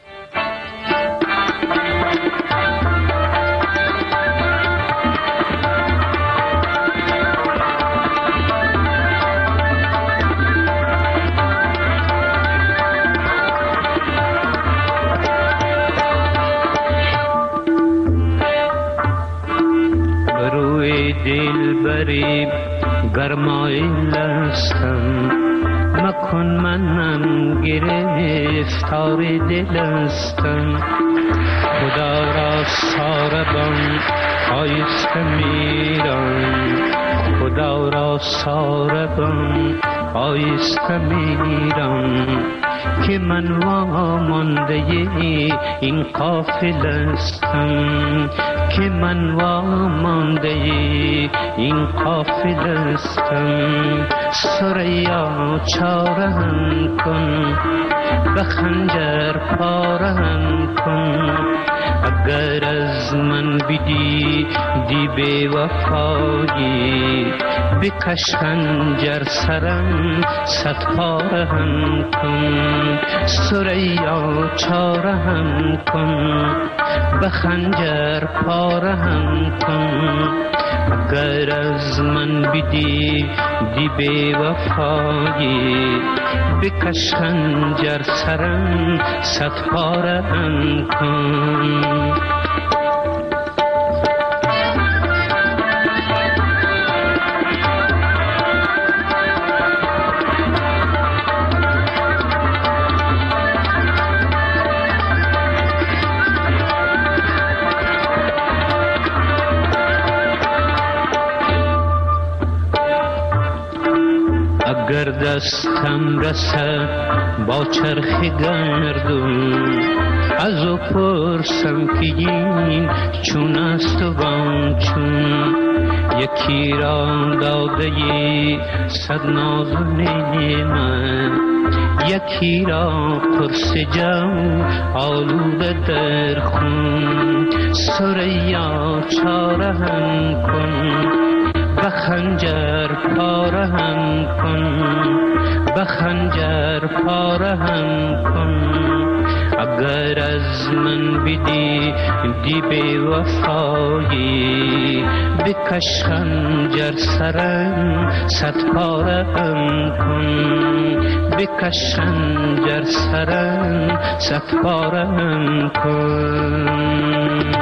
دلبری گرمایل هستم مکن منم گرفتار دل هستم خدا را ساربان آیسته میرم خدا را ساربان آیسته میرم که من وامانده این قافل هستم که من وامانده این قافل هستم سریا چارهم کن به خنجر پارهم کن اگر از من بدی دی بی وفایی بکش خنجر سرم صد پارهم کن سریا چارهم کن به خنجر پارهم کن اگر از من بدی دی بی وفایی بکش خنجر سرم صد پارهم کن دستم رسد با چرخ گردون، از او پرسم که این چون است و وان چون. یکی را داده صد ناز و نعمت، یکی را قرص جو آلوده در خون. سریا چاره هم کن، به خنجر پاره هم کن، به خنجر پاره هم کن. اگر از من بدی دی بی وفایی، بکش خنجر سرم صد پاره هم کن، بکش خنجر سرم صد پاره هم کن.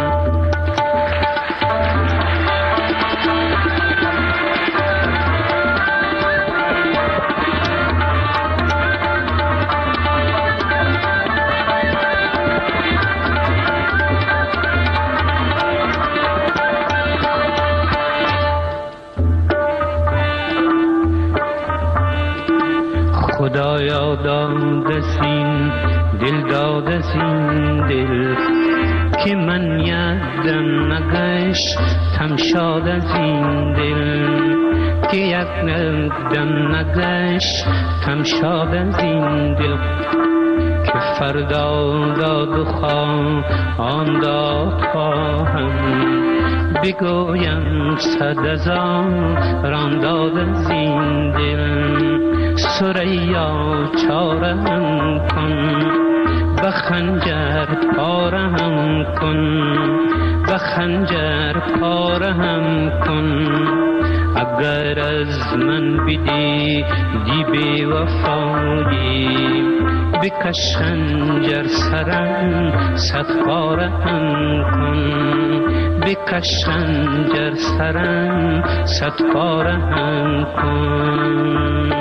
خدایا داد زین دل، داد زین دل، که من یادم نگشت تم شاد از این دل، که یک دم نگشت تم شاد از این دل. که فردا داد و خواه آن داد خواهم، بگویم صد هزاران داد از این دل. سریا چارم کن، به خنجر پارم کن، به خنجر پارم کن. اگر از من بدی دی بی وفایی، بکش خنجر سرم صد پارم کن، بکش خنجر سرم صد پارم کن.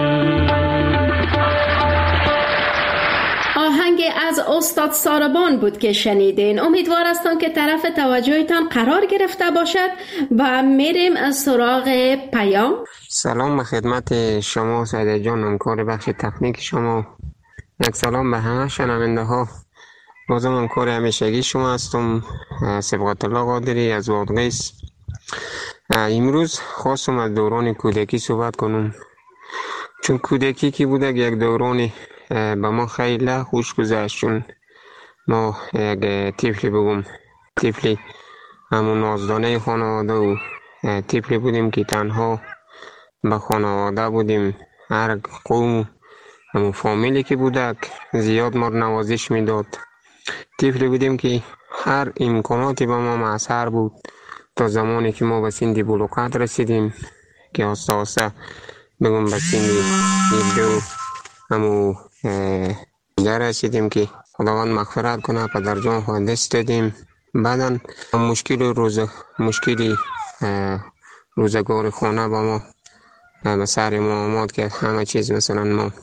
آهنگ از استاد ساربان بود که شنیدین. امیدوار هستم که طرف توجهتان قرار گرفته باشد و میریم از سراغ پیام. سلام به خدمت شما سعید جان، همکار بخش تکنیک شما. یک سلام به همه شنونده ها. بازم همکار همیشگی شما هستم، صبغت الله قادری از وادغیس. امروز خواستم از دوران کودکی صحبت کنم، چون کودکی که بوده یک دورانی به ما خیلی خوش گذشت. چون ما یک طفلی بگم طفلی همون نازدانه خانواده و طفلی بودیم که تنها به خانواده بودیم. هر قوم همون فامیلی که بودک زیاد ما نوازش میداد. طفلی بودیم که هر امکاناتی به ما معصر بود تا زمانی که ما به سن بلوغت رسیدیم، که آسته آسته بگم به سن هفده همو در رسیدیم که خداوند مغفرت کنه، پدر جان خود دست دادیم. بعدا مشکل روز مشکلی روزگار خانه با ما به سر ما آمد که همه چیز مثلا ما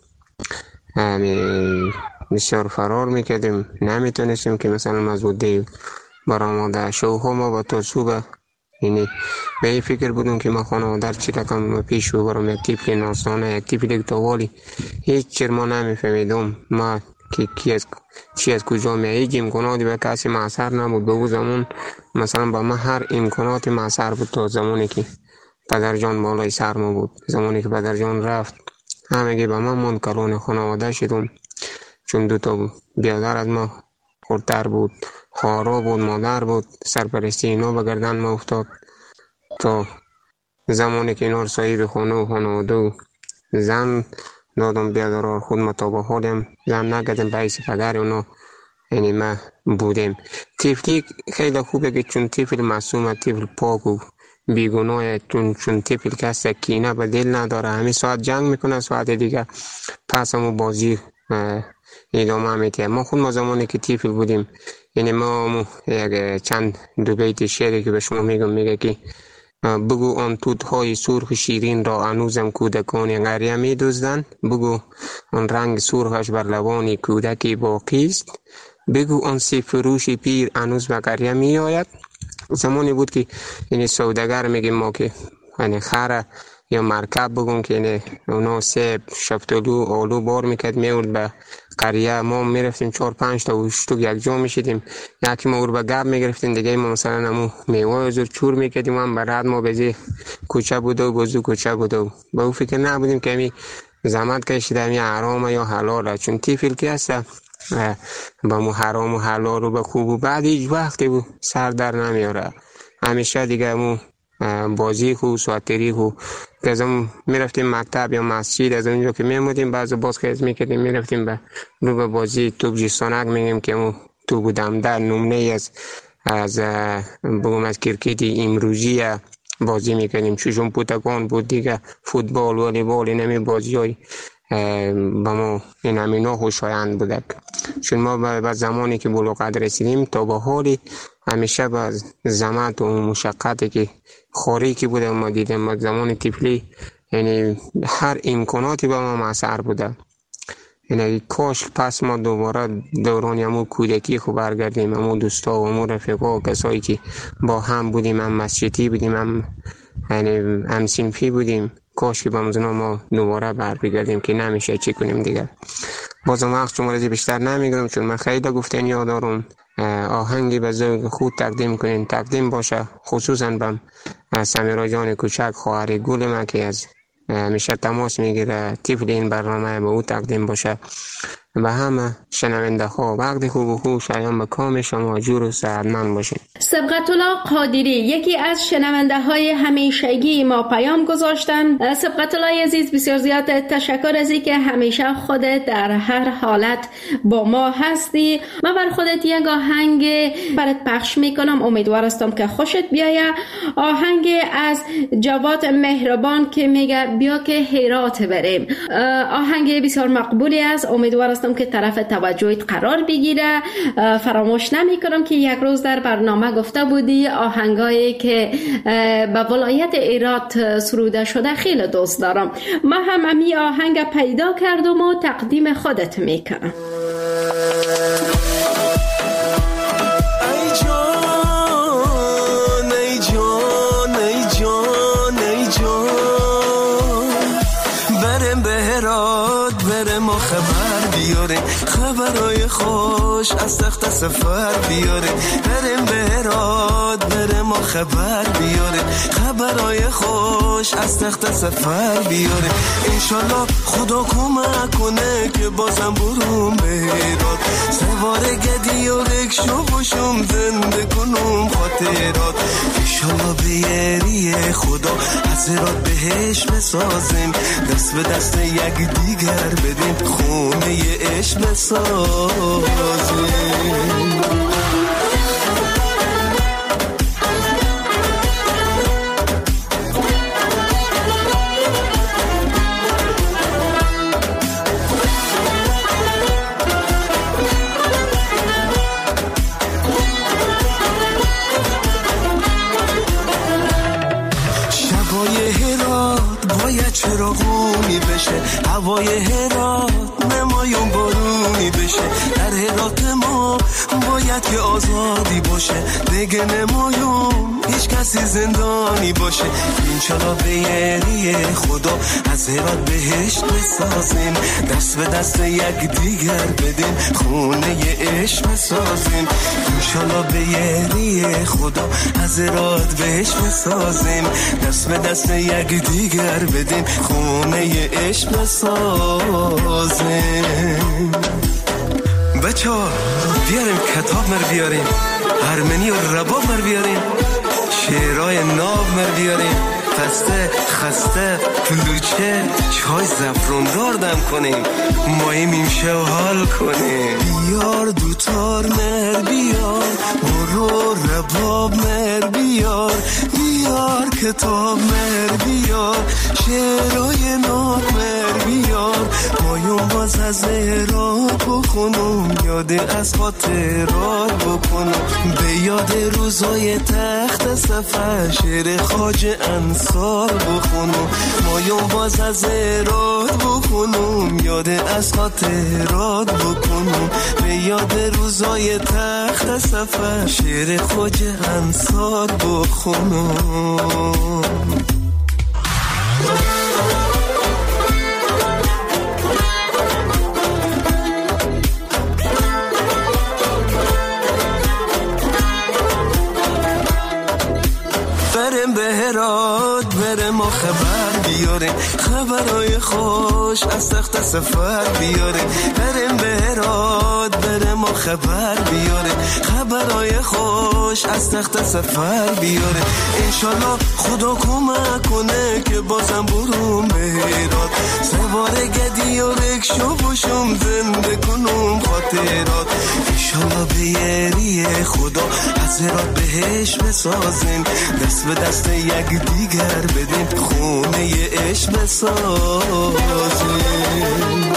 بسیار فرار میکردیم، نمیتونستیم که مثلا از وده برآمده شوها ما با تا صبح، یعنی به این فکر بودم که ما خانواده چی رقم پیش ببرم. یک طفل نازدانه، یک طفل توالی، هیچ چیز ما نمیفهمیدم ما که کی از چی از کجا می. هیچ امکاناتی به کسی معصر نبود. به اون زمان مثلا با ما هر امکاناتی معصر بود تا زمانی که پدر جان بالای سر ما بود. زمانی که پدر جان رفت همگی به ما من کلون خانواده شدم، چون دو تا بیادر از ما خردتر بود، خواهرا بود، مادر بود. سرپرستی اینا به گردن ما افتاد تا زمانی که اینا رو صاحب خانه و خانواده و زن دادم بیادرار خود ما تا با خودم زن نگدم به حیث پدر اونا، یعنی ما بودیم. طفلی خیلی خوبه که چون طفل معصومه، طفل پاک و بیگناه، چون چون طفل کسی کینه به دل نداره. همین ساعت جنگ میکنه، ساعت دیگه پس همون بازی ادامه میده. ما خود ما زمانی که طفل بودیم، یعنی ما یک چند دو بیت شعری که به شما میگم، میگه که بگو آن توت‌های سرخ شیرین را هنوزم کودکان قریه می‌دزدند، بگو آن رنگ سرخش بر لبان کودکی باقی است، بگو آن سی فروش پیر هنوز به قریه می‌آید. زمانی بود که یعنی سوداگر میگیم ما که یعنی خر یا مرکب بگون که نه اونا سیب شفتالو آلو بار میکرد میورد به قریه. ما میرفتیم چهار پنج تا و شتوک یک جا میشیدیم، یکی ما او رو به گب میگرفتیم، دیگه ما مثلا همون میوه زور چور میکردیم. هم برد ما بزی کوچه بود و بزو کوچه بود و به او فکر نبودیم که همی زحمت کشیده همی حرام یا حلاله، چون تیفیل که هست با مو حرام و حلال رو به خوب و بعد هیچ وقتی بود سر در نمیاره. همیشه دیگه مو بازی خو سواتری خو که از هم میرفتیم مکتب یا مسجد، از اونجا که میمودیم بعضی باز خیز میکردیم میرفتیم به رو به بازی توپ جیستانک میگیم که مو تو بودم در نمونه از از بگم از کرکتی امروزی بازی میکردیم. چوشون پوتکان بود دیگه، فوتبال والیبال اینمی بازی های با ما این همینا خوشایند بودک. چون ما به زمانی که بلوغت رسیدیم تا به حالی همیشه با زحمت و مشقتی که خوری که بوده ما دیدیم. ما زمان طفلی یعنی هر امکاناتی با ما مسر بوده. یعنی کاش پس ما دوباره دوران همون کودکی خو برگردیم، همون دوستا و همون رفیقا و کسایی که با هم بودیم، هم مسجدی بودیم، هم یعنی هم صنفی بودیم. کاش که با مزنا ما دوباره برگردیم که نمیشه چی کنیم دیگه. بازم وقت شما رازی بیشتر نمیگرم چون من خیلی گفتن یادارم آهنگی به ذوق خود تقدیم کنین، تقدیم باشه خصوصا بم سمیرا جان کوچک خواهر گل ما که از همیشه تماس میگیره، طفل این برنامه به او تقدیم باشه. و همه شنونده ها وقت خوب و خوب شایان به کام شما جور و سعدمند باشین. سبقت الله قادری یکی از شنونده های همیشگی ما پیام گذاشتن. سبقت الله عزیز بسیار زیاد تشکر از اینکه همیشه خودت در هر حالت با ما هستی. من بر خودت یک آهنگ برات پخش میکنم، امیدوار هستم که خوشت بیایه. آهنگ از جواد مهربان که میگه بیا که هرات بریم. آهنگ بسیار مقبولی است، امیدوار هستم که طرف توجهت قرار بگیره. فراموش نمی کنم که یک روز در برنامه گفته بودی آهنگایی که به ولایت هرات سروده شده خیلی دوست دارم. من هم امی آهنگ پیدا کردم و تقدیم خودت میکنم. خبرای خوش از تخت سفر بیاره، بریم به هرات بریم ما خبر بیاره. خبرای خوش از تخت سفر بیاره، انشالله خدا کمک کنه که بازم برون به هرات. سوار گدی و رکشو باشم زنده کنم خاطرات. انشالله به یری خدا از هرات بهش بسازیم، دست به دست یک دیگر بدیم، خونه عشق بسازیم. شبای هرات باید چراغونی بشه، هوای هرات نمایون بارونی بشه. در هرات ما باید که آزادی باشه، دیگه نمایون هیچ کسی زندانی باشه. انشالله به یری خدا از هرات بهشت بسازیم، دست به دست یک دیگر بدیم، خونه عشق بسازیم. انشالله به یری خدا از هرات بهشت بسازیم، دست به دست یک دیگر بدیم، خونه عشق بسازیم. بچه ها بیاریم کتاب مر بیاریم، هرمنی و رباب مر بیاریم، شعرهای ناب مر بیاریم، خسته خسته کلوچه چای زفرون دار دم کنیم، ماییم ایمشه و حال کنیم. بیار دوتار مر بیار، برو رباب مر بیار، بیار کتاب مر بیار، شعرهای ناب مر بیار. مایون باز از هرات بخونم، یاد از خاطرات بکنم، به یاد روزای تخت سفر شعر خواجه انصار بخونم. مایون باز از هرات بخونم، یاد از خاطرات بکنم، به یاد روزای تخت سفر شعر خواجه انصار بخونم. بریم به هرات بریم و خبر بیاریم، خبرهای خوش از تخت سفر بیاریم. بریم به هرات بریم و خبر بیاریم، خبرهای خوش از تخت سفر بیاریم. انشالله خدا کمک کنه که بازم بروم به هرات، سوار گدی و رکشو باشم زنده کنم خاطرات. انشالله به یری خدا از هرات بهش بسازیم، دست به دست یک دیگر بدیم، خونه عشق بسازیم.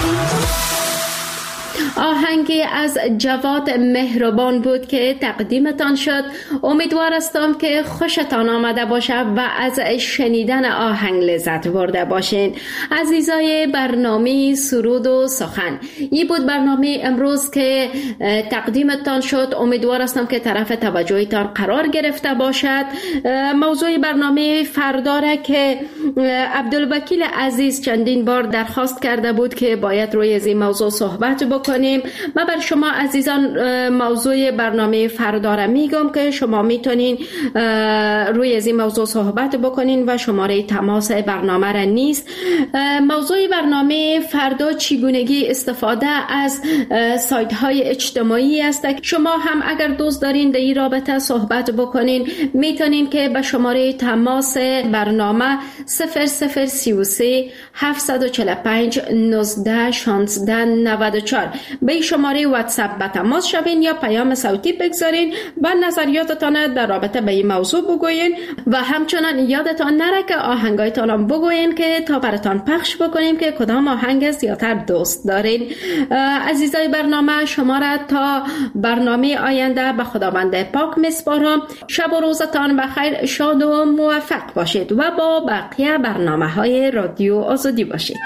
آهنگی از جواد مهربان بود که تقدیمتان شد. امیدوار هستم که خوشتان آمده باشه و از شنیدن آهنگ لذت برده باشین. عزیزای برنامه سرود و سخن، این بود برنامه امروز که تقدیمتان شد. امیدوار هستم که طرف توجهتان قرار گرفته باشد. موضوع برنامه فرداره که عبدالوکیل عزیز چندین بار درخواست کرده بود که باید روی از این موضوع صحبت بکنیم. من بر شما عزیزان موضوع برنامه فردا را میگم که شما میتونین روی از این موضوع صحبت بکنین و شماره تماس برنامه را نیست. موضوع برنامه فردا چگونگی استفاده از سایت های اجتماعی است. شما هم اگر دوست دارین در این رابطه صحبت بکنین میتونین که به شماره تماس برنامه صفر صفر سی و سه هفت چهار پنج نوزده شانزده نود و چهار به شماره واتساپ به تماس شوین یا پیام صوتی بگذارین و نظریاتتان در رابطه به این موضوع بگوین و همچنان یادتان نره که آهنگایتان هم بگوین که تا براتان پخش بکنیم که کدام آهنگ زیادتر دوست دارین. عزیزای برنامه، شما را تا برنامه آینده به خداوند پاک میسپارم. شب و روزتان بخیر، شاد و موفق باشید و با بقیه برنامه های رادیو آزادی باشید.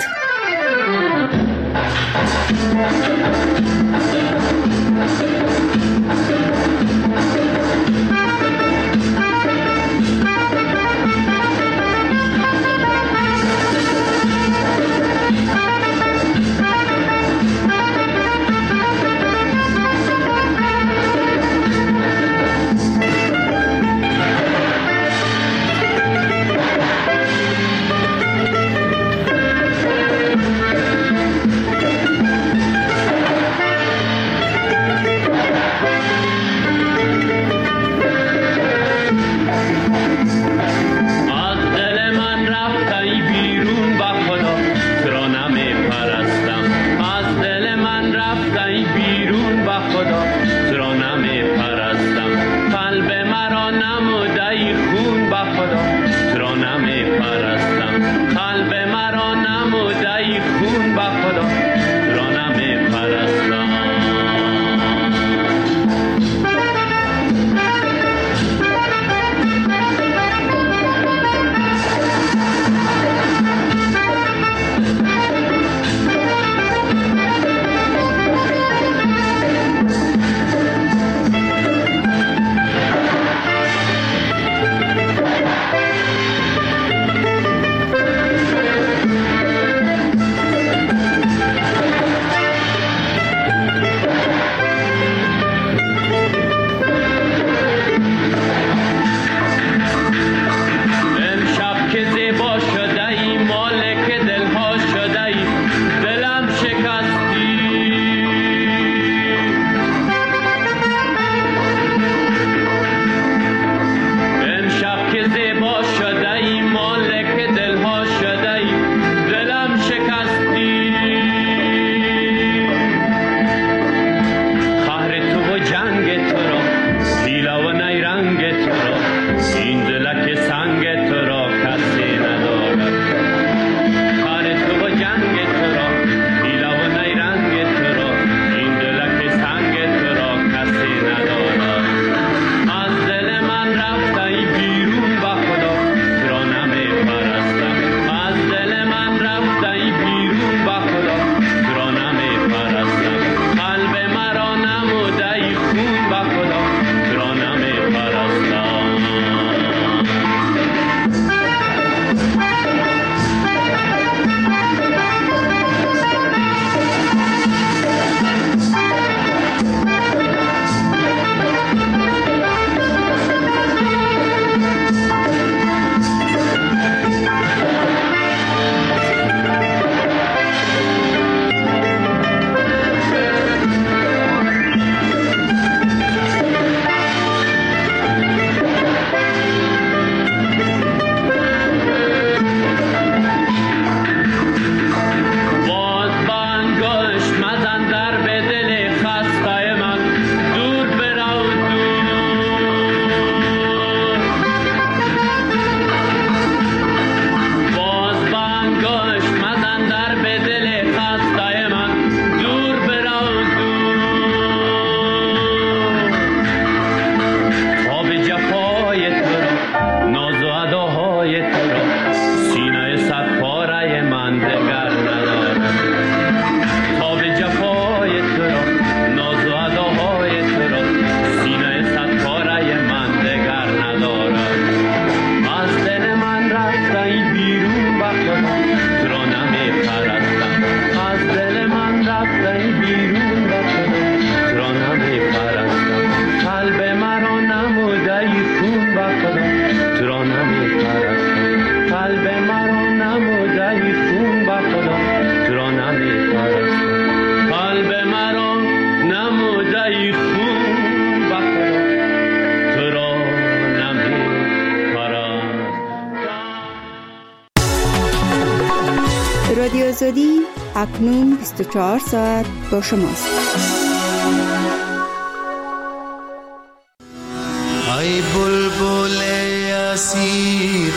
آزادی اکنون بیست و چهار ساعت با شماست. ای بلبل اسیر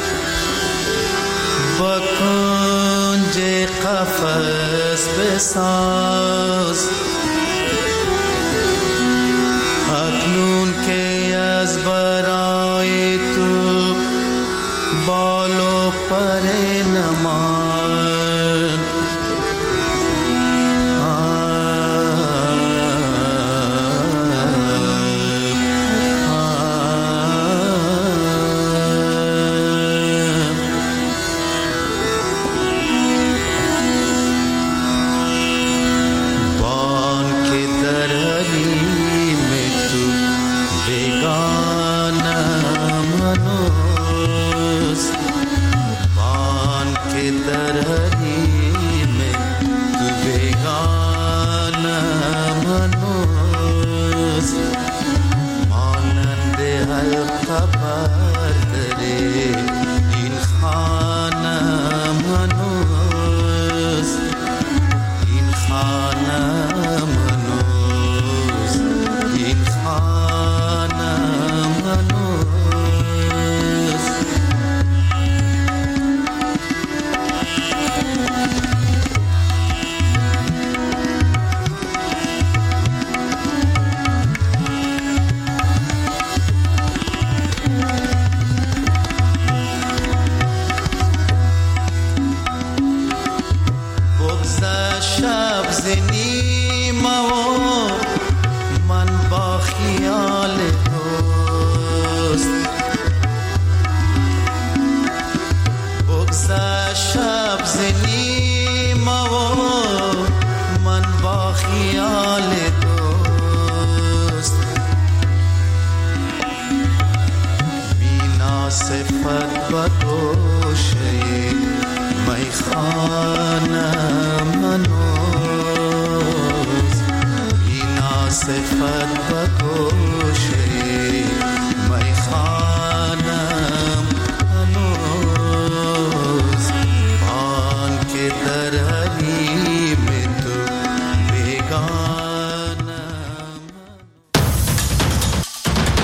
با کنج قفس بساز، اکنون که از برای تو بال و پر نمان، بان که در حریم تو بگانه منو